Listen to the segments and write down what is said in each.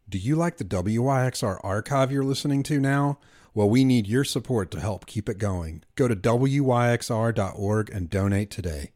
Do you like the WYXR archive you're listening to now? Well, we need your support to help keep it going. Go to WYXR.org and donate today.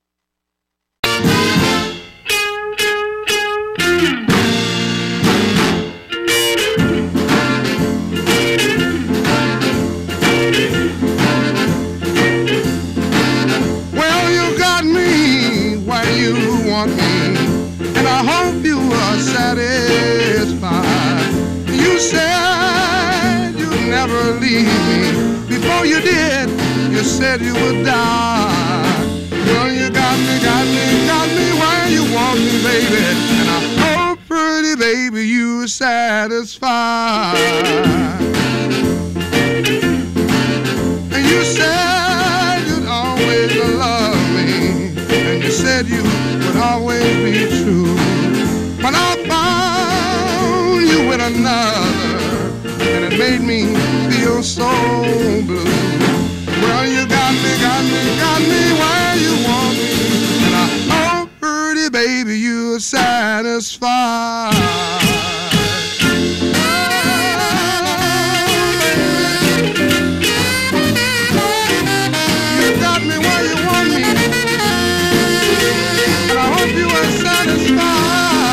Well, you got me where you want me, and I hope you are satisfied. You said you'd never leave me. Before you did, you said you would die. Well, you got me where you want me, baby. And I hope, pretty baby, you are satisfied. And you said you'd always love me, and you said you would always be true. But I found you with another, and it made me feel so blue. Well, you got me where you want me, and I hope, pretty baby, you're satisfied. You got me where you want me, and I hope you are satisfied.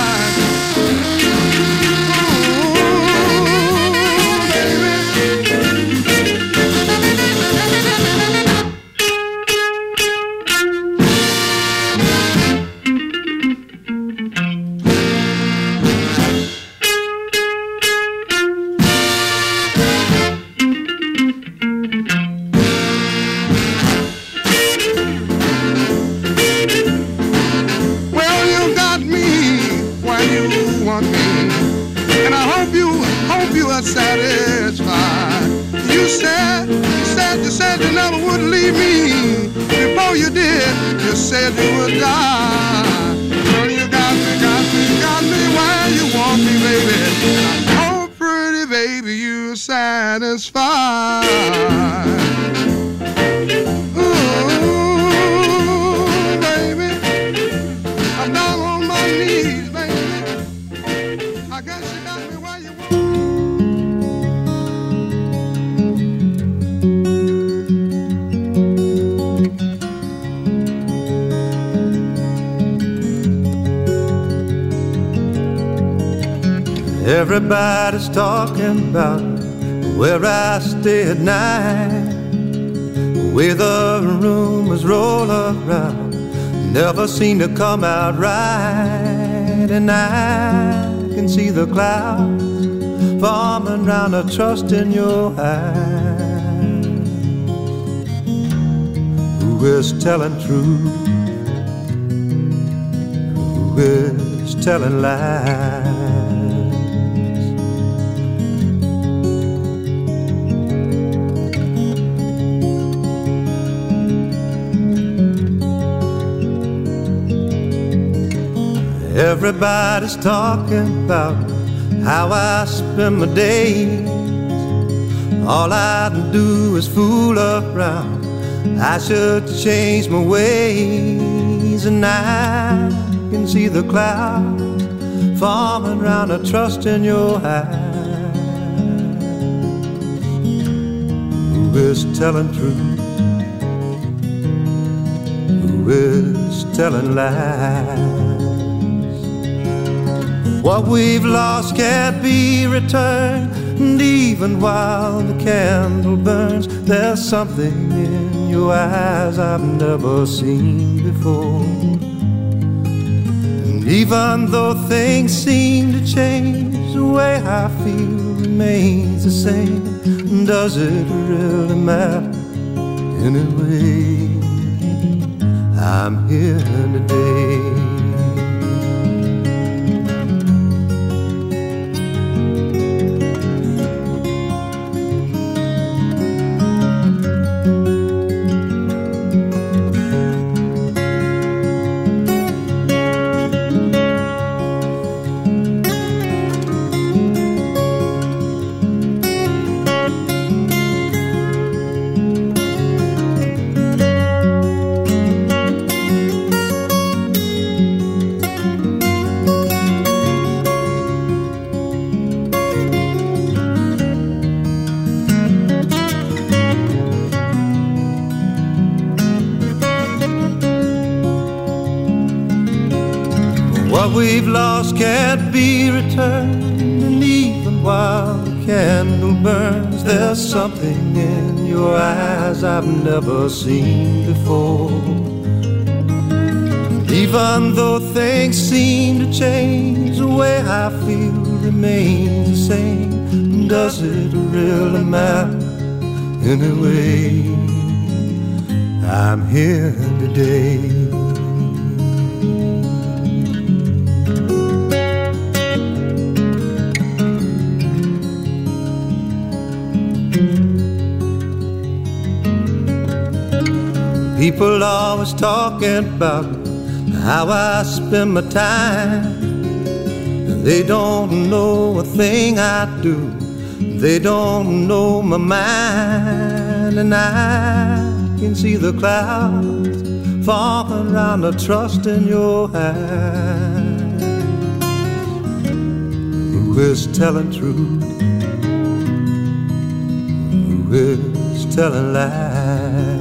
Satisfied. You said you never would leave me. Before you did, you said you would die. Well, you got me where you want me, baby. And I hope, pretty baby, you're satisfied. Ooh, baby, I'm down on my knees, baby. I guess you got me where you want me. Everybody's talking about where I stay at night, the way the rumors roll around never seem to come out right. And I can see the clouds forming round a trust in your eyes. Who is telling truth? Who is telling lies? Everybody's talking about how I spend my days. All I do is fool around. I should change my ways. And I can see the clouds forming around a trust in your eyes. Who is telling truth? Who is telling lies? What we've lost can't be returned, and even while the candle burns, there's something in your eyes I've never seen before. And even though things seem to change, the way I feel remains the same. Does it really matter anyway? I'm here today. What we've lost can't be returned, and even while the candle burns, there's something in your eyes I've never seen before. Even though things seem to change, the way I feel remains the same. Does it really matter anyway? I'm here today. People always talking about how I spend my time. They don't know a thing I do. They don't know my mind. And I can see the clouds falling around the trust in your eyes. Who is telling truth? Who is telling lies?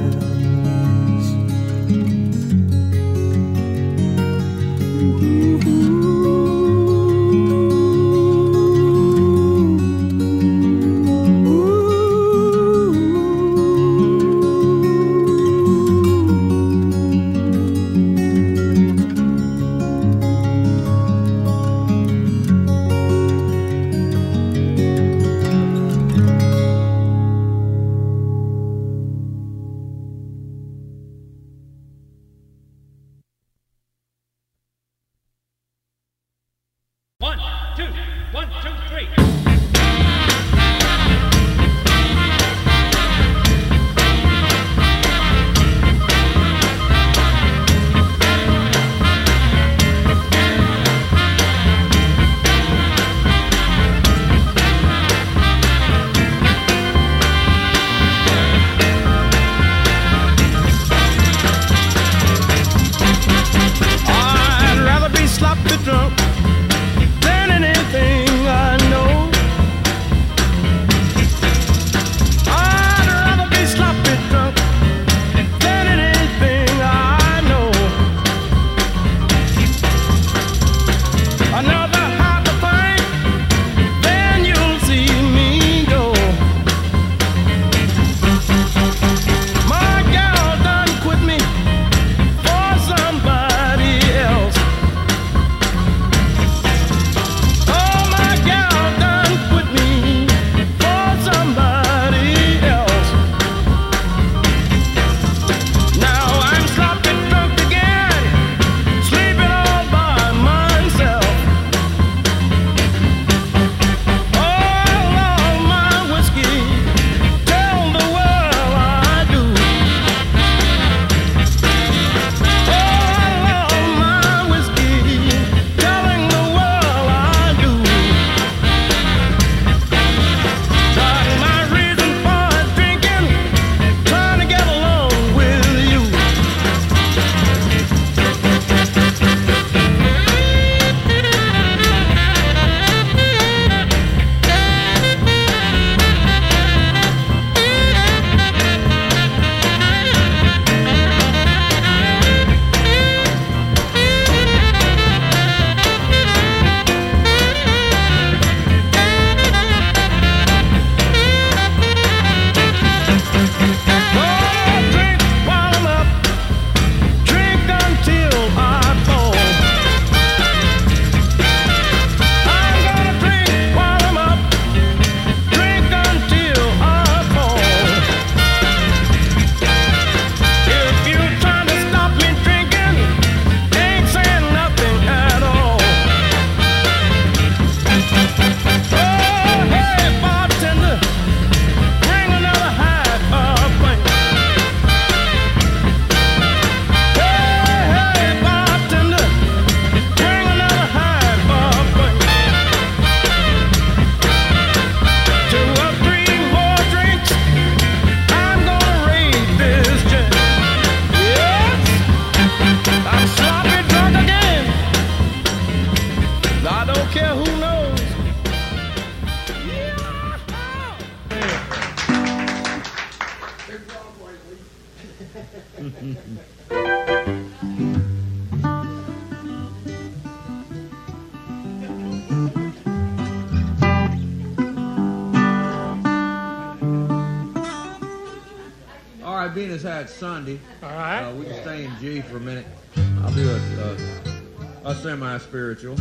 seeing as how it's Sunday, All right. we can stay in G for a minute. I'll do a semi-spiritual.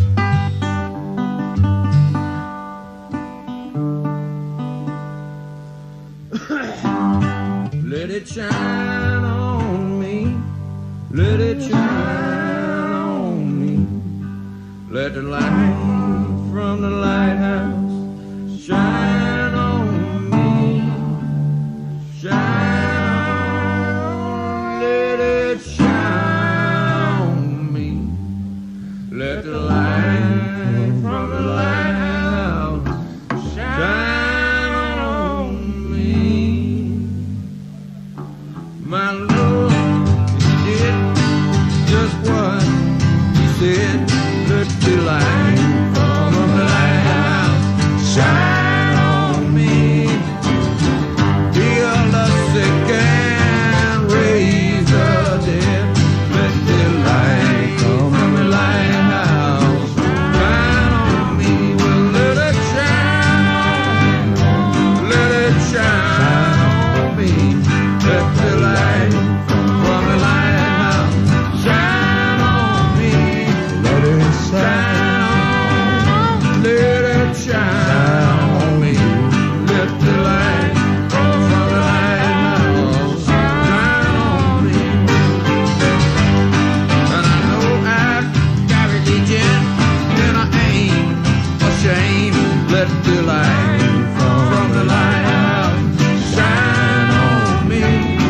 Let it shine on me. Let it shine on me. Let the light from the lighthouse shine on me. Shine, let it shine on me. Let the light from the lighthouse shine on me. My Lord, He did just what He said. Let the light from the lighthouse shine on me. Heal the sick and raise the dead. Let the light from the lighthouse shine on me. Well, let it shine, let it shine on me. Let the light from the lighthouse shine on me. Let it shine on, let it shine on me. Let the light from the lighthouse shine on me. And I know I've got religion, and I ain't ashamed. Let the light from the lighthouse shine on me.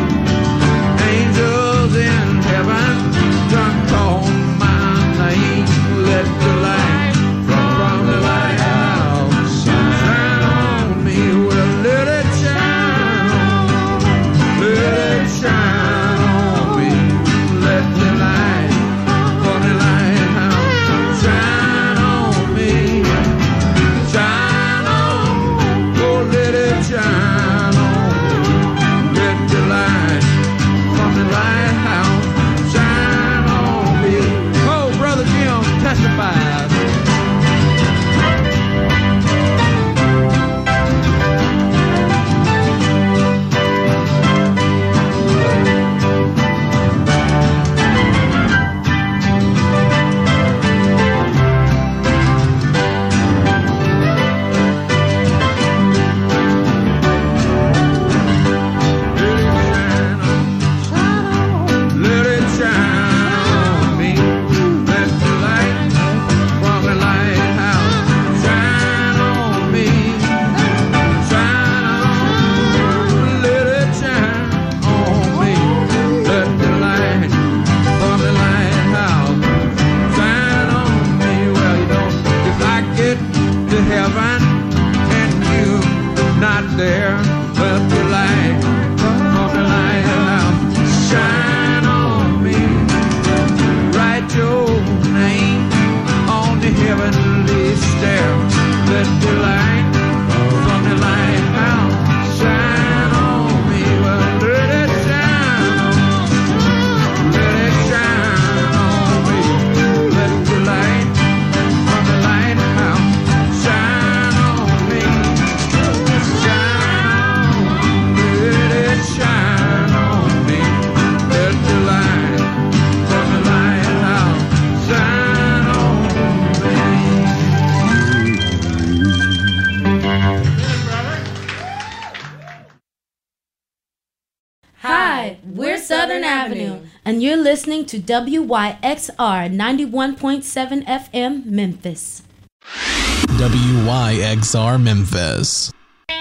Angels in heaven done call my name. Let the light from the lighthouse shine on me. Well, let it shine on, let it shine on me. Let the light from the lighthouse shine on me. Shine on, oh, let it shine on me. Let the light from the lighthouse shine on me. Oh, Brother Jim testifies. Let it shine on me. Let the light from the lighthouse shine on me. Shine on, let it shine on me. Let the light from the lighthouse shine on me. Well, you know, if I get to heaven and you're not there, let the light from the lighthouse shine on me. Write your name on the heavenly stair. Let the light from the lighthouse shine on me. Well, let it shine on, let it shine on me. Let the light from the lighthouse shine on me. Shine on, let it shine on me. Let the light from the lighthouse shine on me. Hi, we're Southern Avenue, and you're listening to WYXR 91.7 FM Memphis. WYXR Memphis.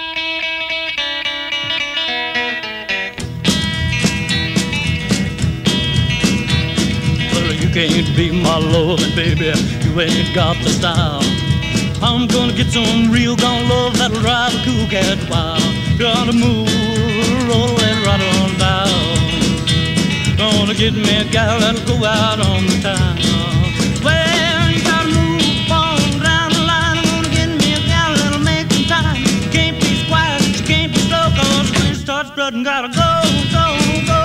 Well, you can't be my loving, baby. You ain't got the style. I'm gonna get some real gone love that'll drive a cool cat wild. Gonna move, roll and right on down. Gonna get me a gal that'll go out on the town. Well, you gotta move on down the line. I'm gonna get me a gal that'll make some time. You can't be quiet, you can't be slow, 'cause when you start strutting, gotta go, go, go.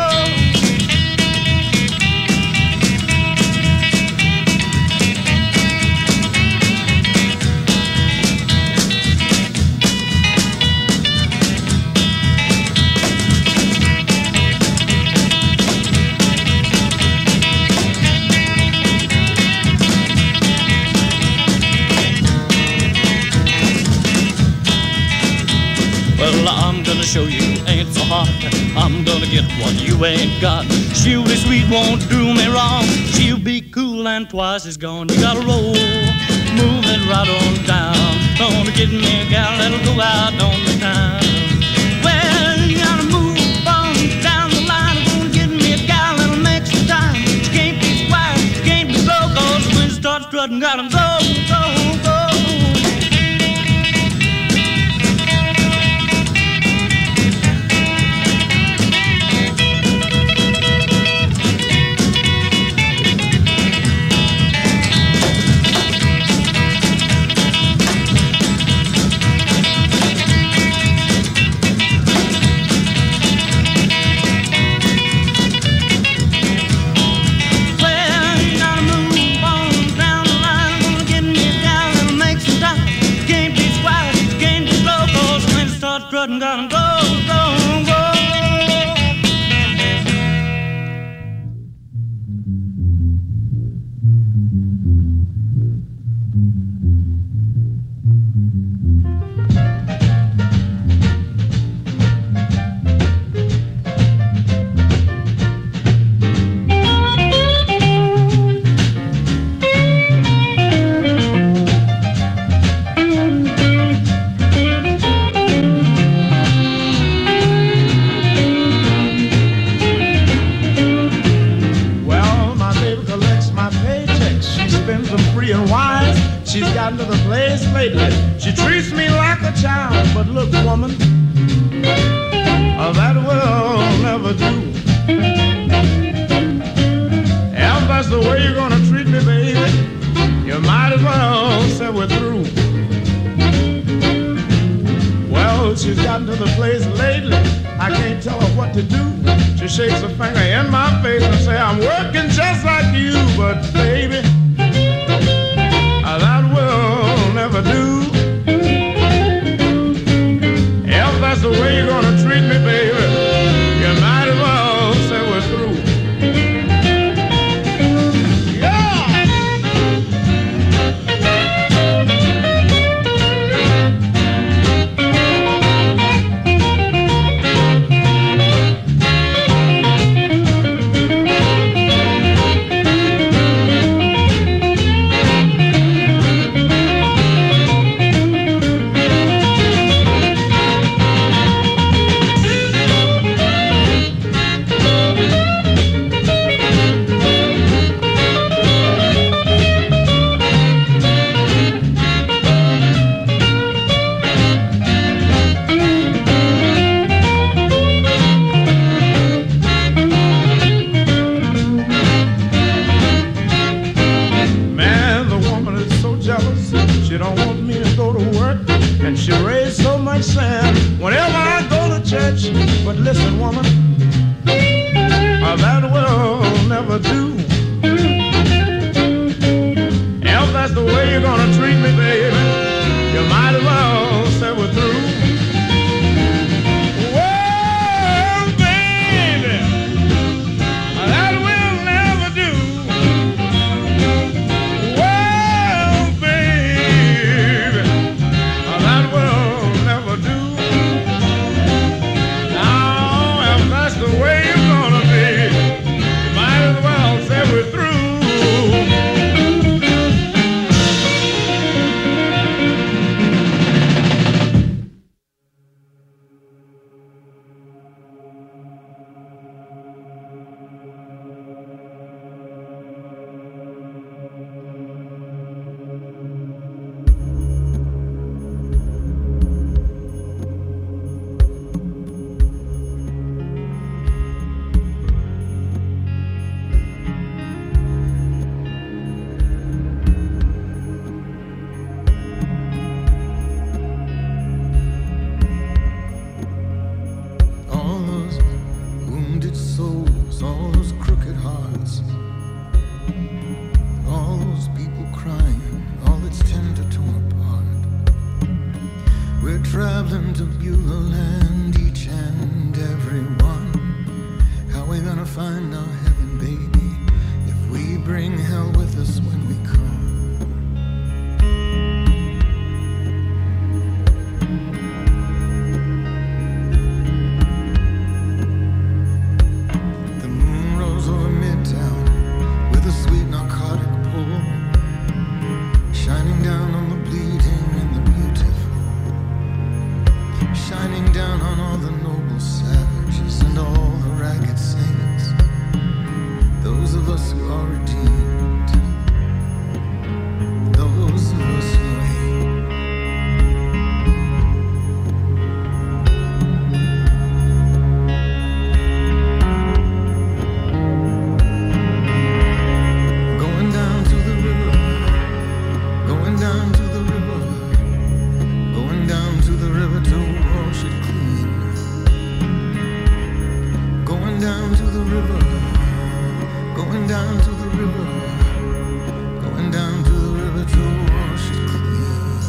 Well, I'm gonna show you ain't so hard. I'm gonna get what you ain't got. She'll be sweet, won't do me wrong. She'll be cool and twice as gone. You gotta roll, move it right on down. Gonna get me a gal that'll go out on the town. Well, you gotta move on down the line. Gonna get me a gal that'll make some time. She can't be quiet, she can't be slow, 'cause when she starts strutting, gotta go, go, go. Gotta go, go, go. She's gotten to the place lately. She treats me like a child, but look, woman, that will never do. If that's the way you're gonna treat me, baby, you might as well say we're through. Well, she's gotten to the place lately, I can't tell her what to do. She shakes her finger in my face and say, I'm working just like you, but baby, that will never do. If that's the way you're gonna treat me, baby, you might as well say we're through. She don't want me to go to work, and she raised so much sand whenever I go to church. But listen, woman, that will never do. If that's the way you're gonna treat me, baby, you might as well say we're through. Well, baby, that will never do. The way you're gonna be, you might as well say we're through. Traveling to Beulah Land, each and every one. How we gonna find our heaven, baby, if we bring hell with us when we come? shining down on all the noble savages and all the ragged saints, those of us who are redeemed, those of us who reign. Going down to the river, going down to the river, going down to the river to wash it clean. Going down to the river, going down to the river, going down to the river to wash it clean.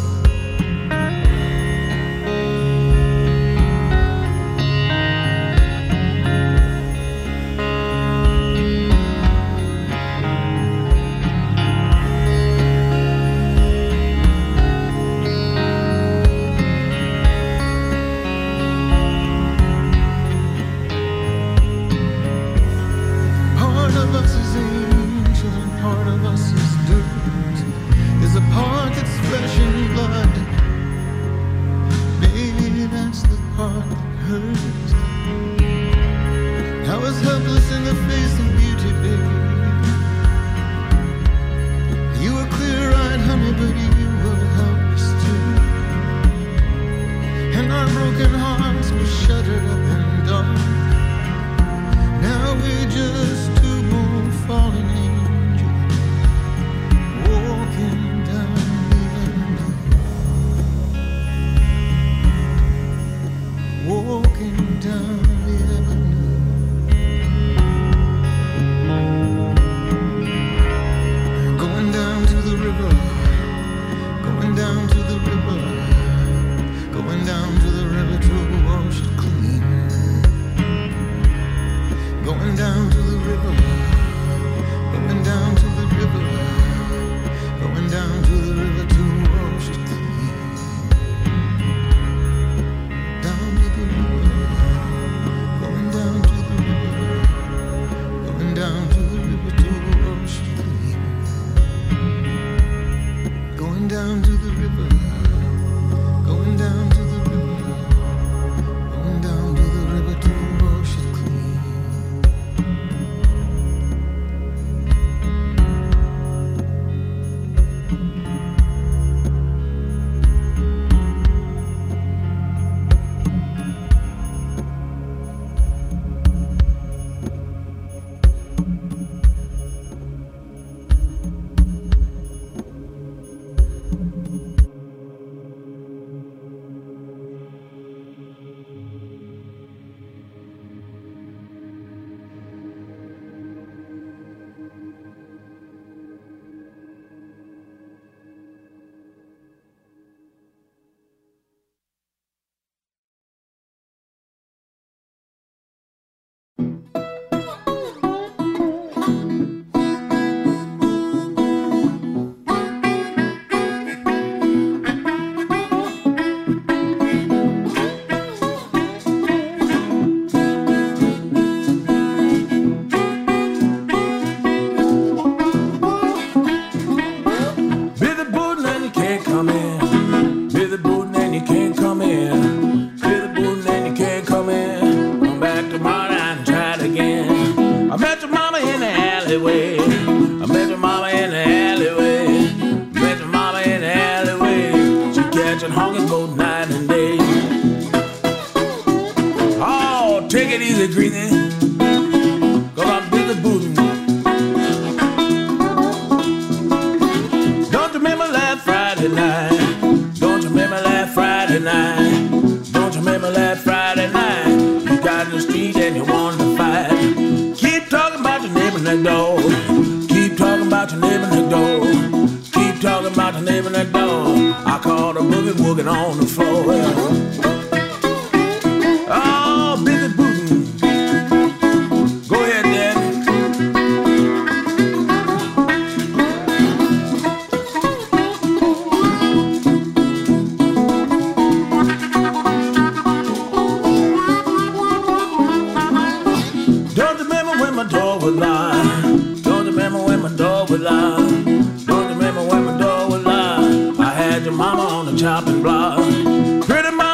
Part of us is angel and part of us is dirt. There's a part that's flesh and blood. Baby, that's the part that hurts. I was helpless in the face of beauty, baby. You were clear-eyed, honey, but you were helpless too. And our broken hearts were shuttered up in dark. Now we're just two more fallen angels walking down the avenue, walking down the avenue. Going down to the river, going down to the river, going down to the river to wash it clean. Going down to the river, going down to the river, going down to the river to wash it clean. Down to the river, going down to the river, going down to the river to wash it clean. Going down to the river, going down to the river, going down to the river to wash it clean. chopping block. Pretty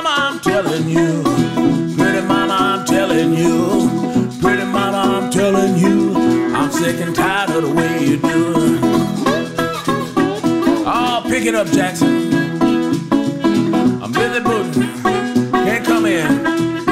it up, Jackson. I'm Billy Booten, can't come in.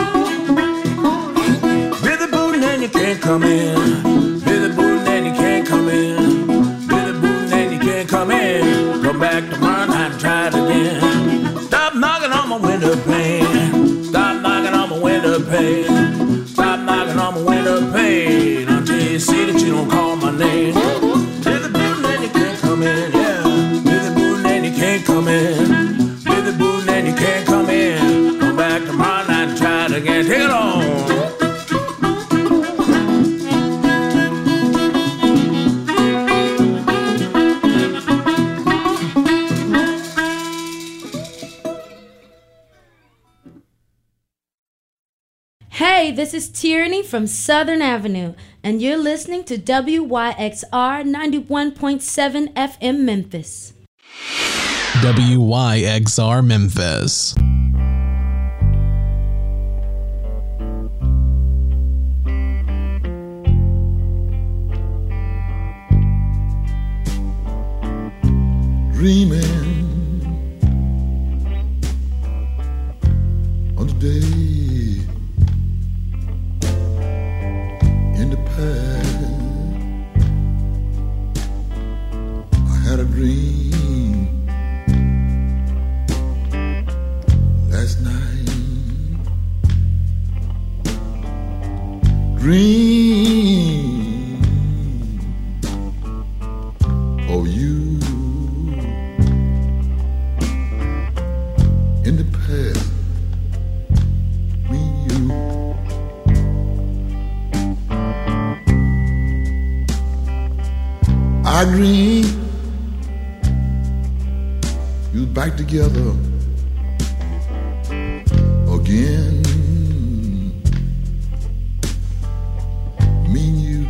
Billy Booten and you can't come in. Billy Booten and you can't come in. Billy Booten and you can't come in. Come back tomorrow night and try it again. Stop knocking on my window pane. Stop knocking on my window pane. Stop knocking on my window pane until you see that you don't call my name. Billy Booten and you can't come in, yeah. Billy Booten and you can't come in. Billy Booten and you can't come in. Come back tomorrow night and try it again. Take it on. Hey, this is Tierney from Southern Avenue, and you're listening to WYXR 91.7 FM Memphis. WYXR Memphis. Dreaming on the day in the past. I had a dream last night. Dream of you in the past. Me and you. I dream you back together again. Me and you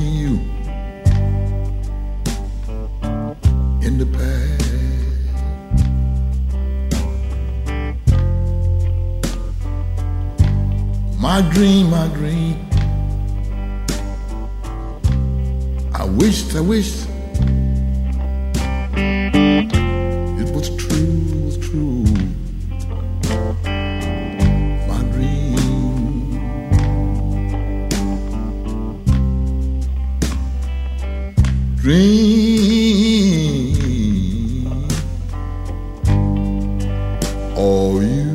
in the past. My dream. I wished it was true. My dream. Oh, you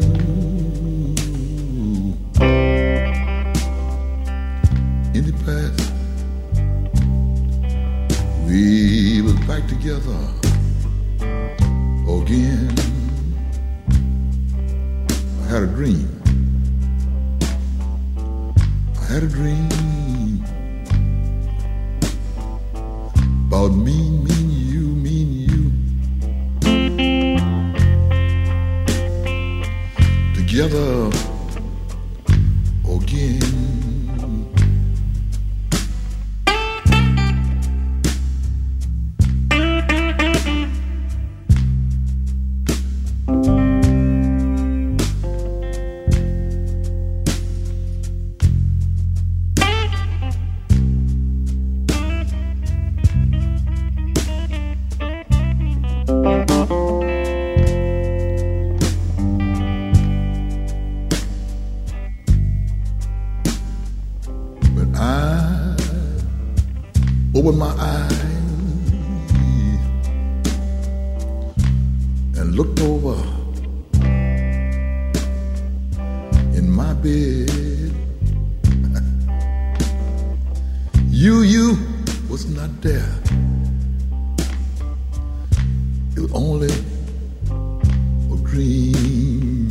in the past. We was back together again. I had a dream. About me and you. Together again. Open my eyes and looked over in my bed. You was not there. It was only a dream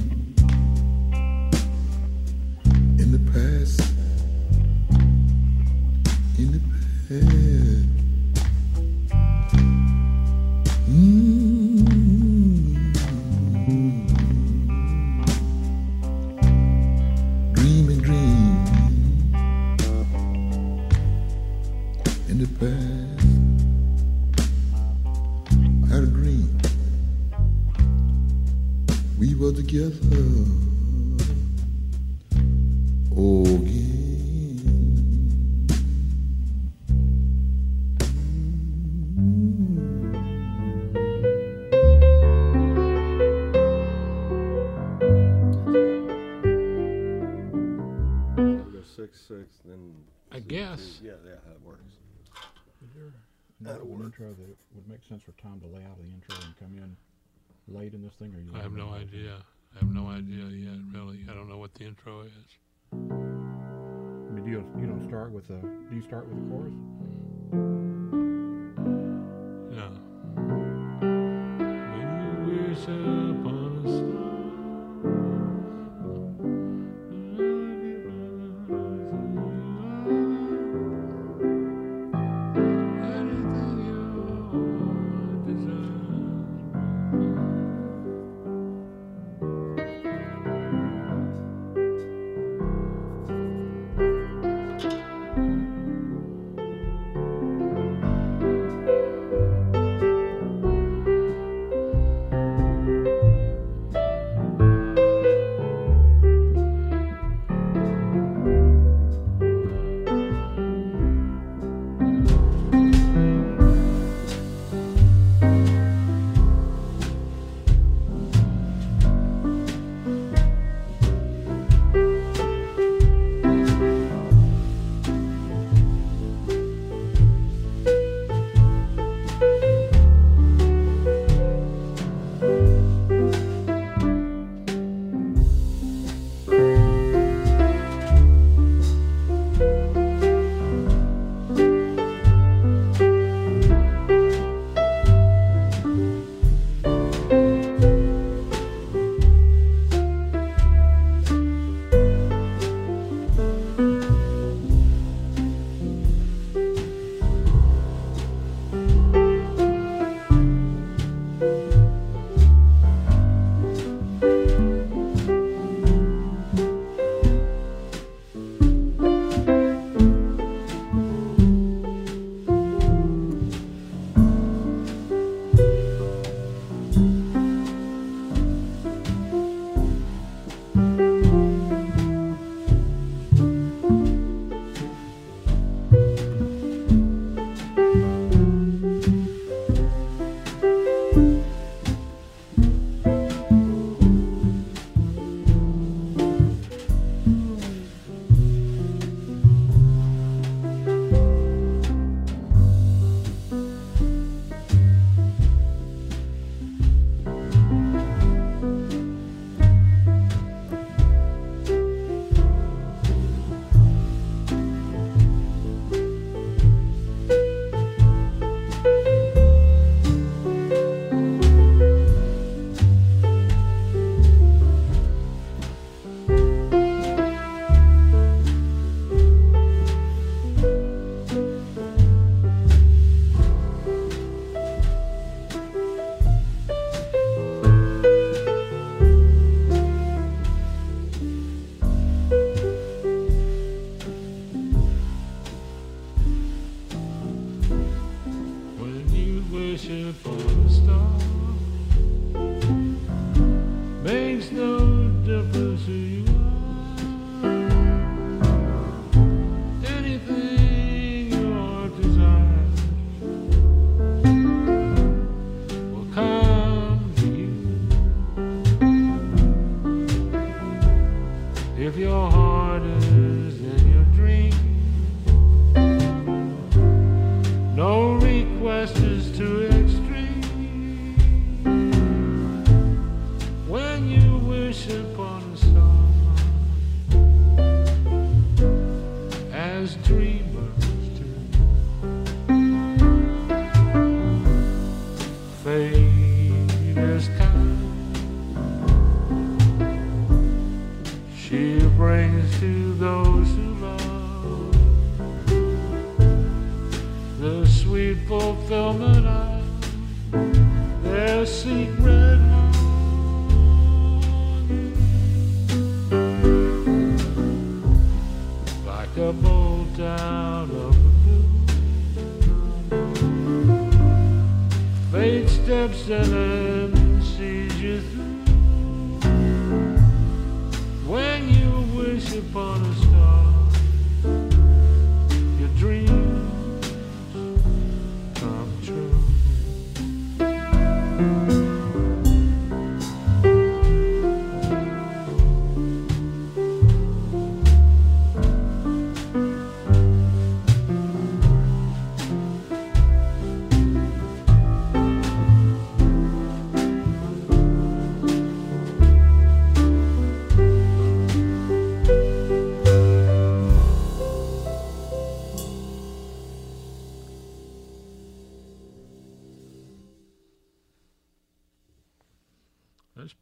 in the past. Dream in the past. I had a dream. We were together again. 666, then. I guess. Yeah, that works. Is there an intro that it would make sense for Tom to lay out the intro and come in late in this thing? Or you I have no idea. I have no idea yet, really. I don't know what the intro is. I mean, you don't start with a. Do you start with a chorus? No. When you wish upon a star.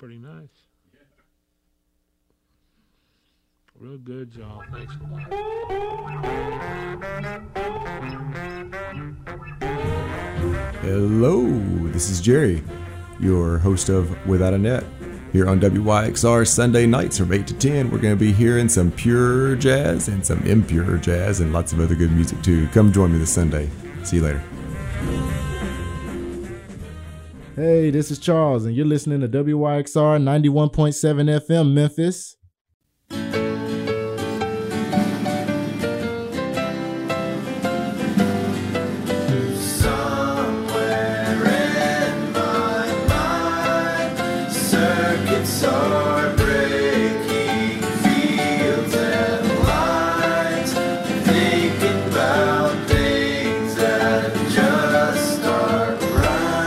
pretty nice. Real good, y'all. Thanks a lot. Hello, this is Jerry, your host of Without a Net. Here on WYXR Sunday nights from 8 to 10, we're going to be hearing some pure jazz and some impure jazz and lots of other good music too. Come join me this Sunday. See you later. Hey, this is Charles, and you're listening to WYXR 91.7 FM Memphis.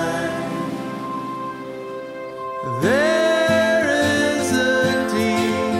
There is a deep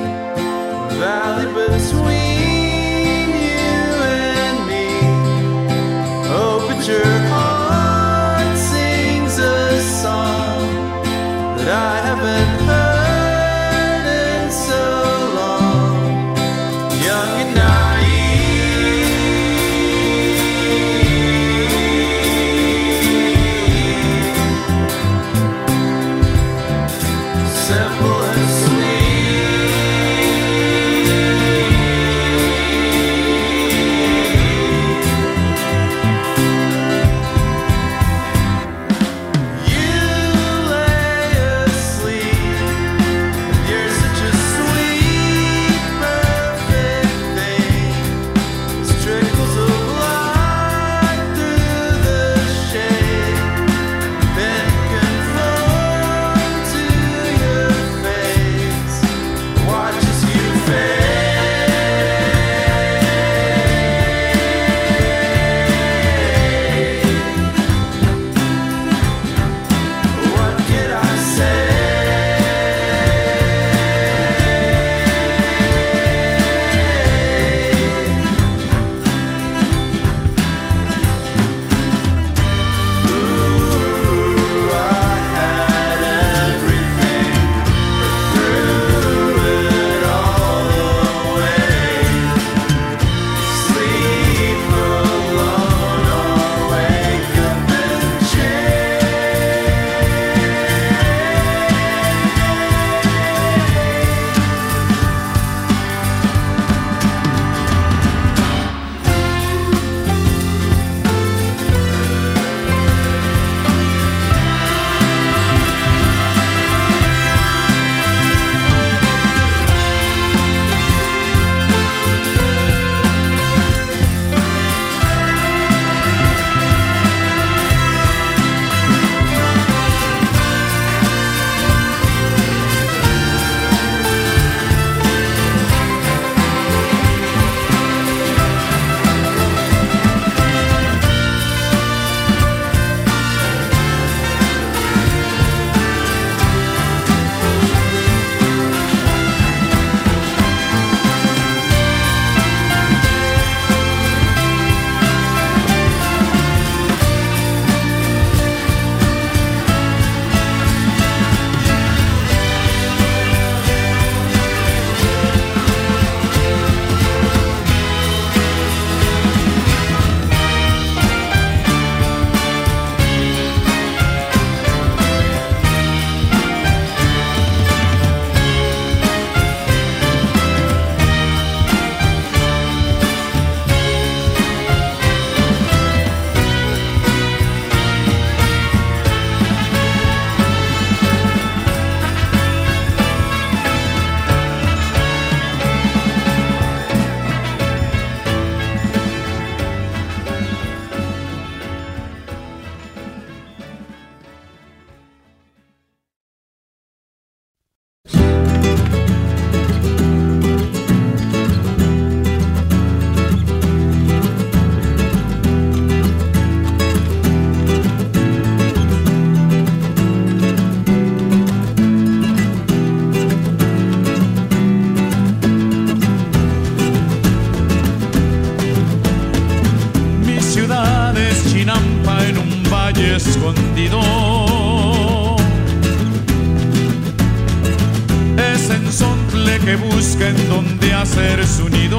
que busca en donde hacer su nido.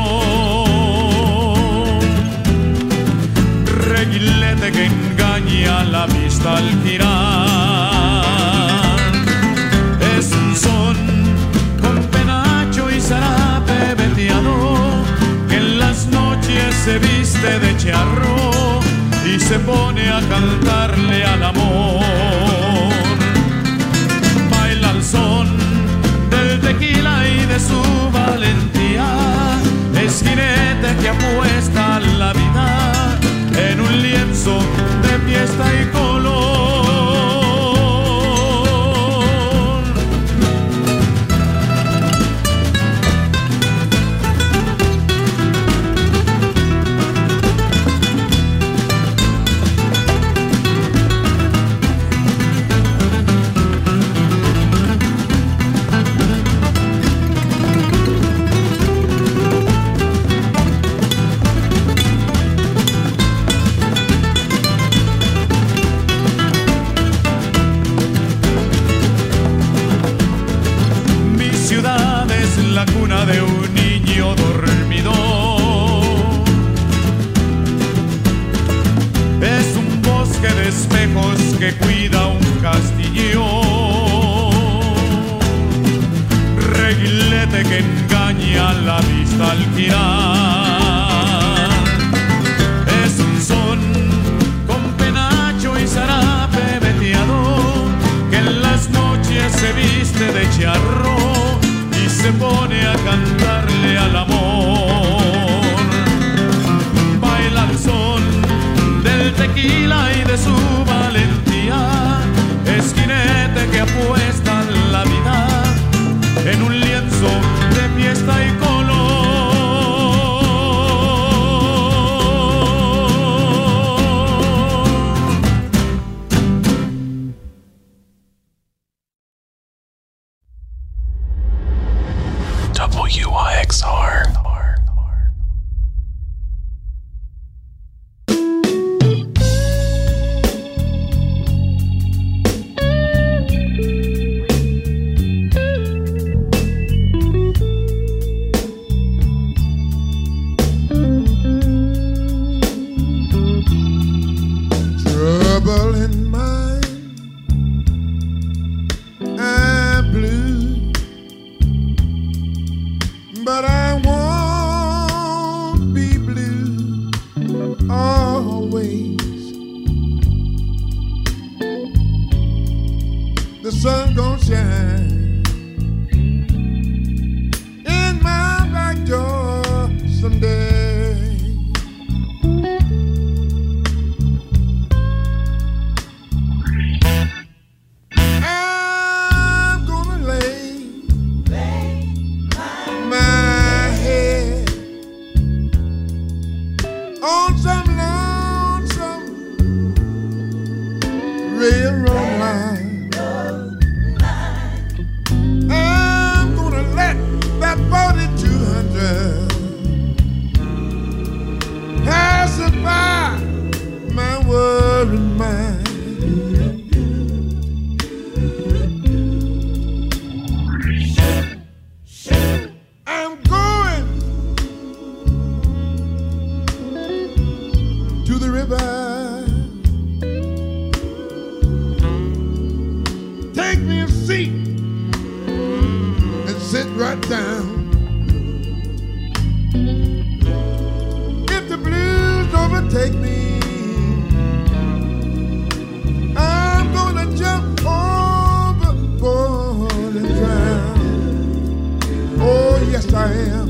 Reguilete que engaña la vista al girar. Es un son con penacho y zarape veteado que en las noches se viste de charro y se pone a cantarle al amor. Baila al son del tequila y de su valentía. Es jinete que apuesta la vida en un lienzo de fiesta y color. La cuna de un niño dormido. Es un bosque de espejos que cuida un castillo. Reguilete que engaña la vista al girar. Es un son con penacho y zarape veteado que en las noches se viste de charro y se pone a cantarle al amor. Baila al son del tequila y de su valentía. Es jinete que apuesta la vida en un lienzo de fiesta y color. WYXR. Trouble in mind, I'm blue, but I won't be blue always. The sun gon' shine in my back door someday. I'm gonna lay my head on some lonesome railroad line. I'm gonna let that 4200 pacify my worried mind. I'm going to the river. Take me a seat and sit right down. If the blues overtake me, I'm gonna jump overboard and drown. Oh, yes, I am.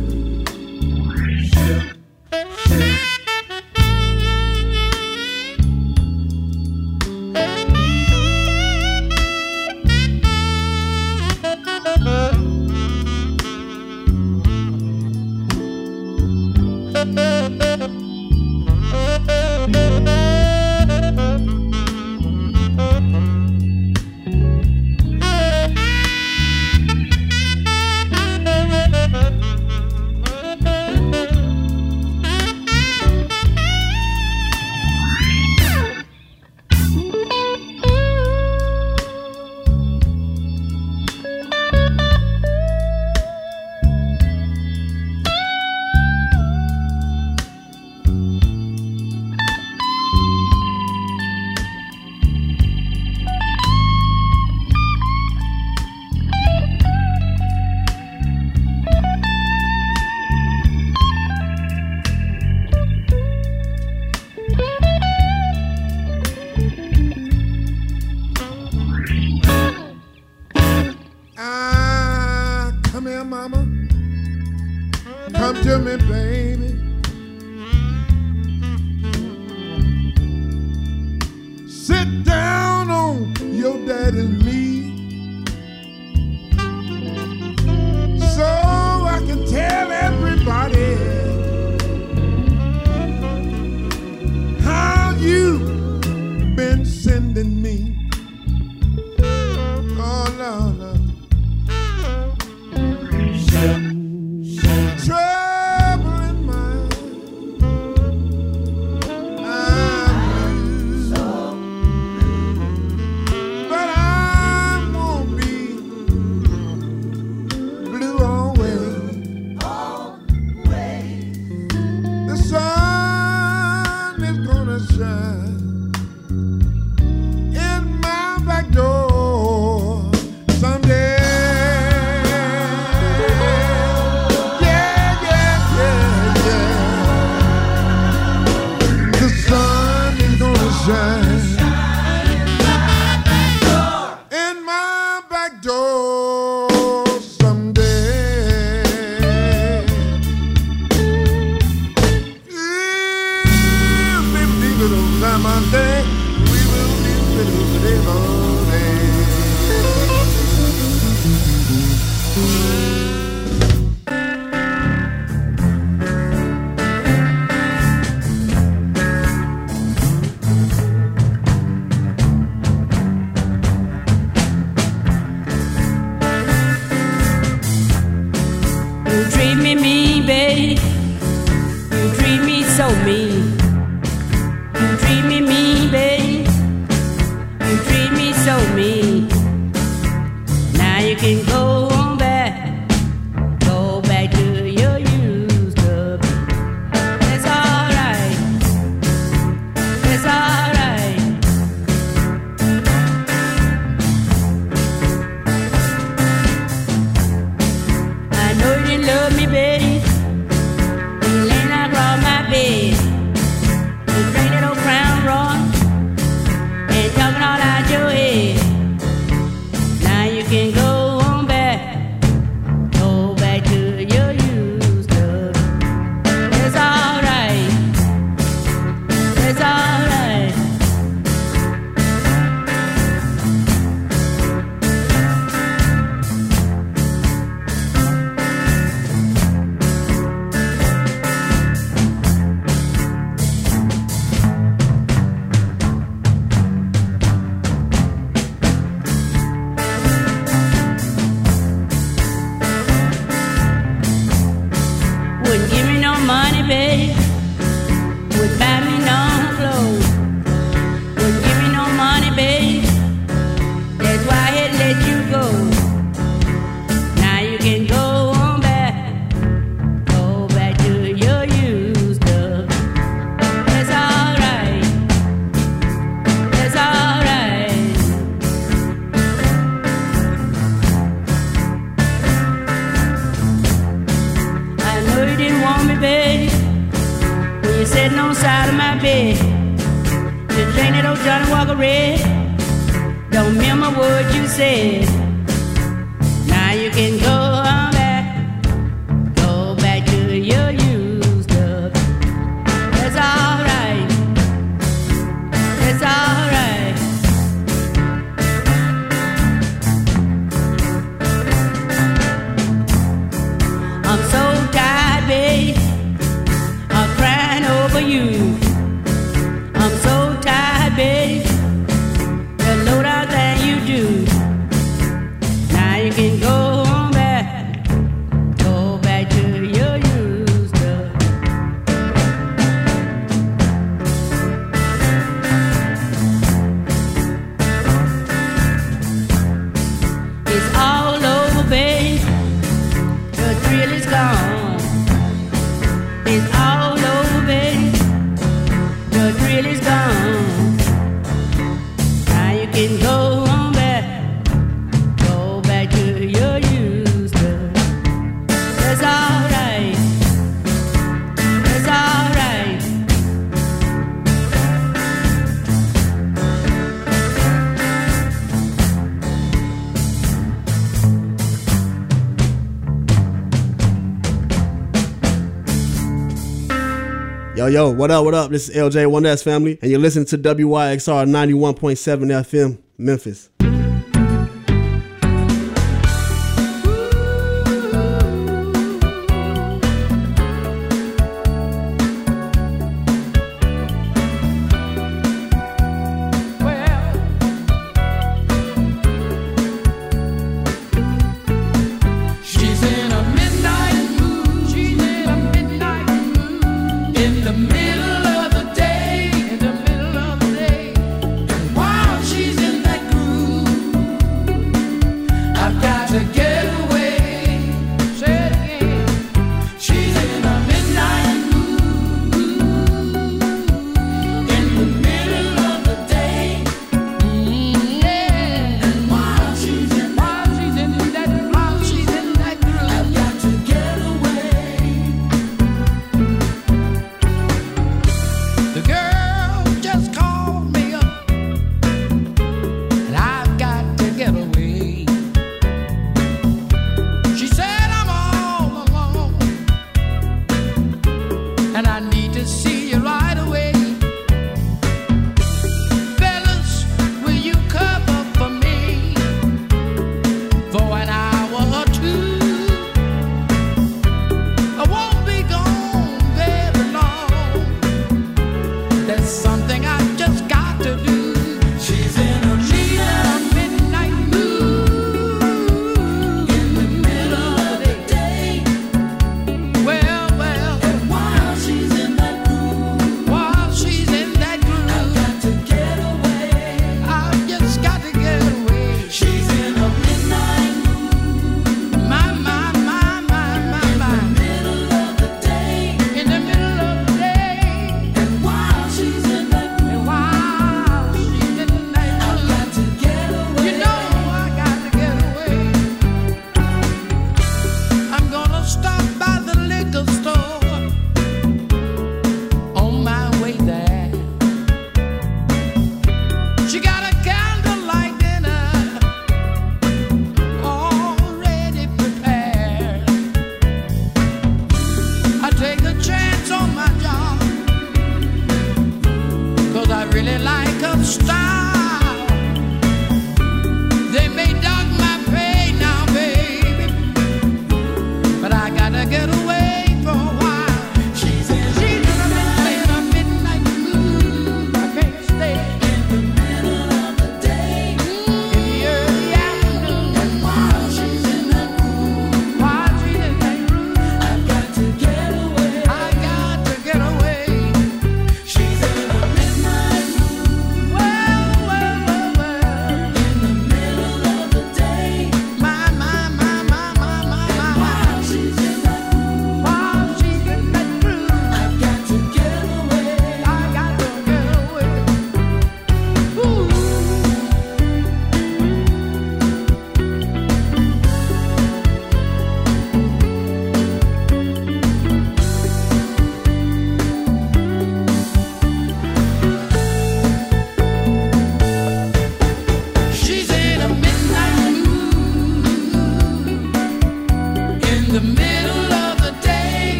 Come to me, baby. Sit down on your daddy's knee so I can tell everybody how you been sending me. Oh, no, no. Trouble in my eyes, but I won't be blue always. The sun is gonna shine in my back door someday. Shine in my back door someday. We will be all day. Treat me mean, babe. You treat me so mean. You treat me mean, babe. You treat me so mean. Now you can go on back. Go back to your used up. It's alright. It's alright. I know you didn't love me, babe. You laying across my bed. You drink that old Crown Royal and talking all out your head. Now you can go on back. Go back to your used up. It's alright. It's alright. Wouldn't give me no money, babe. Would buy me no clothes. Wouldn't give me no money, babe. That's why I had to let you go. Now you can go on back. Go back to your used stuff. It's alright. It's alright. I know you didn't want me, babe. When you're sitting on the side of my bed, just drink that old Johnny Walker Red. Don't remember what you said. Now you can go on back. Go back to your used stuff. It's alright. It's alright. I'm so tired, babe, of crying over you. I'm so tired, babe, the low down thing you do. Now you can go on back. Go back to your used stuff. It's all over, babe. The thrill is gone. It's all over, babe. The thrill is gone. Now you can go on back. Go back to your used stuff. It's alright. It's alright. Yo, what up? This is LJ1S family, and you're listening to WYXR 91.7 FM, Memphis.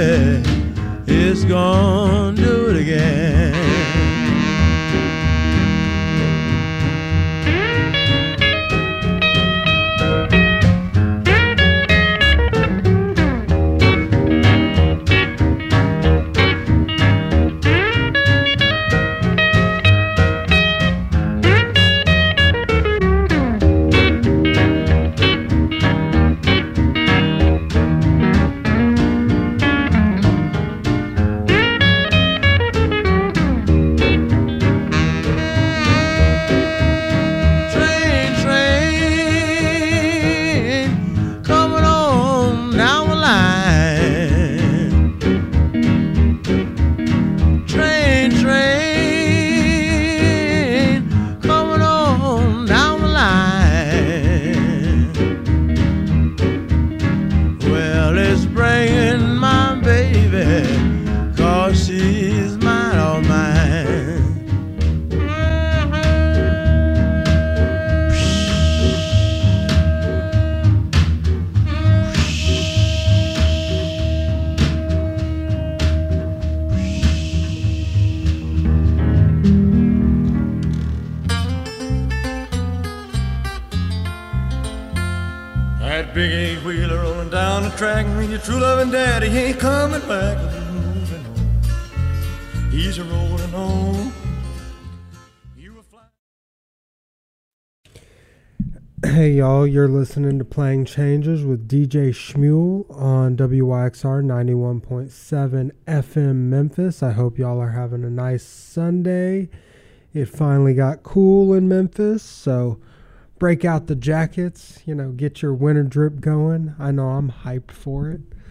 baby is gonna do it again. That big eight-wheeler rolling down the track, and your true loving daddy ain't coming back. Moving on, he's a rolling on. Hey y'all, you're listening to Playing Changes with DJ Shmuel on WYXR 91.7 FM Memphis. I hope y'all are having a nice Sunday. It finally got cool in Memphis, so break out the jackets, get your winter drip going. I know I'm hyped for it.